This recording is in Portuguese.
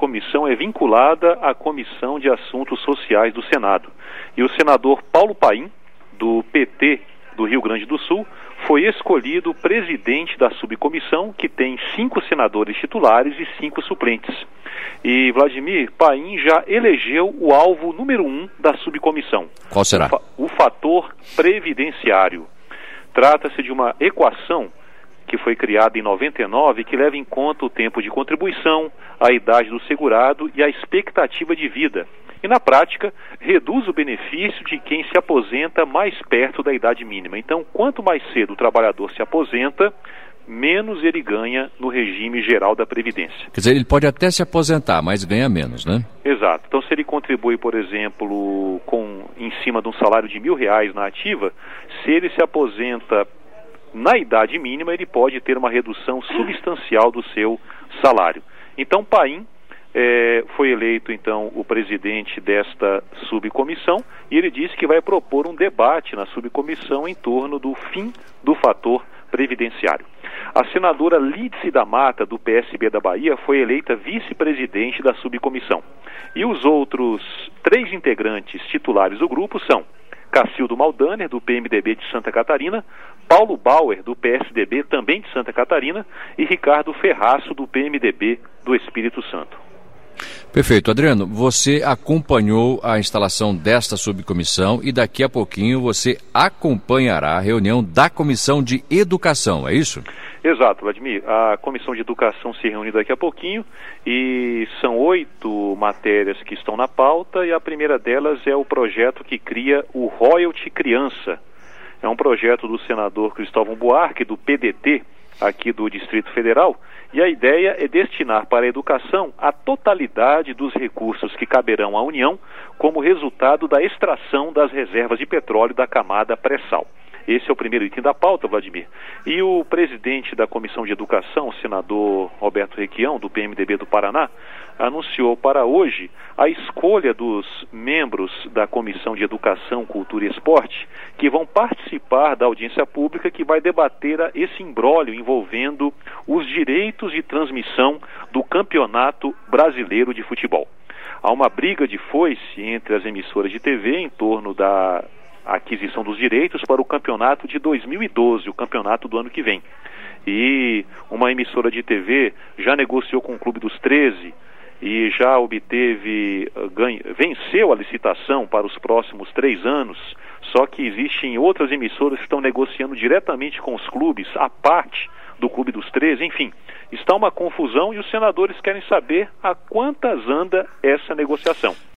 subcomissão é vinculada à Comissão de Assuntos Sociais do Senado. E o senador Paulo Paim, do PT do Rio Grande do Sul, foi escolhido presidente da subcomissão, que tem 5 senadores titulares e 5 suplentes. E Vladimir, Paim já elegeu o alvo número 1 da subcomissão. Qual será? O fator previdenciário. Trata-se de uma equação que foi criada em 99, que leva em conta o tempo de contribuição, a idade do segurado e a expectativa de vida. E, na prática, reduz o benefício de quem se aposenta mais perto da idade mínima. Então, quanto mais cedo o trabalhador se aposenta, menos ele ganha no regime geral da Previdência. Quer dizer, ele pode até se aposentar, mas ganha menos, né? Exato. Então, se ele contribui, por exemplo, em cima de um salário de R$1.000 na ativa, se ele se aposenta na idade mínima, ele pode ter uma redução substancial do seu salário. Então, Paim foi eleito, então, o presidente desta subcomissão, e ele disse que vai propor um debate na subcomissão em torno do fim do fator previdenciário. A senadora Lídice da Mata, do PSB da Bahia, foi eleita vice-presidente da subcomissão. E os outros 3 integrantes titulares do grupo são Cacildo Maldaner, do PMDB de Santa Catarina, Paulo Bauer, do PSDB, também de Santa Catarina, e Ricardo Ferraço, do PMDB do Espírito Santo. Perfeito. Adriano, você acompanhou a instalação desta subcomissão e daqui a pouquinho você acompanhará a reunião da Comissão de Educação, é isso? Exato, Vladimir. A Comissão de Educação se reúne daqui a pouquinho e são 8 matérias que estão na pauta, e a primeira delas é o projeto que cria o Royalty Criança. É um projeto do senador Cristóvão Buarque, do PDT, aqui do Distrito Federal, e a ideia é destinar para a educação a totalidade dos recursos que caberão à União como resultado da extração das reservas de petróleo da camada pré-sal. Esse é o primeiro item da pauta, Vladimir. E o presidente da Comissão de Educação, o senador Roberto Requião, do PMDB do Paraná, anunciou para hoje a escolha dos membros da Comissão de Educação, Cultura e Esporte, que vão participar da audiência pública que vai debater esse imbróglio envolvendo os direitos de transmissão do Campeonato Brasileiro de Futebol. Há uma briga de foice entre as emissoras de TV em torno da aquisição dos direitos para o campeonato de 2012, o campeonato do ano que vem. E uma emissora de TV já negociou com o Clube dos 13 e já venceu a licitação para os próximos 3 anos, só que existem outras emissoras que estão negociando diretamente com os clubes, a parte do Clube dos 13, enfim, está uma confusão e os senadores querem saber a quantas anda essa negociação.